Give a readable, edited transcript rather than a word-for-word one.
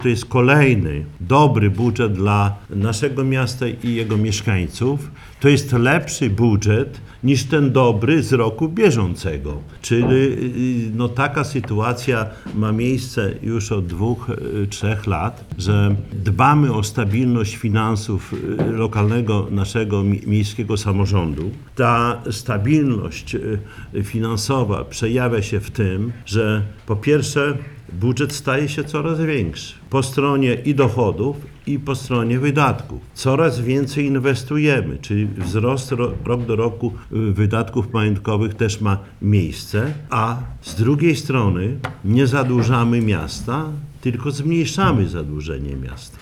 To jest kolejny dobry budżet dla naszego miasta i jego mieszkańców. To jest lepszy budżet niż ten dobry z roku bieżącego. Czyli taka sytuacja ma miejsce już od 2-3 lat, że dbamy o stabilność finansów lokalnego naszego miejskiego samorządu. Ta stabilność finansowa przejawia się w tym, że po pierwsze budżet staje się coraz większy po stronie i dochodów, i po stronie wydatków. Coraz więcej inwestujemy, czyli wzrost rok do roku wydatków majątkowych też ma miejsce, a z drugiej strony nie zadłużamy miasta, tylko zmniejszamy zadłużenie miasta.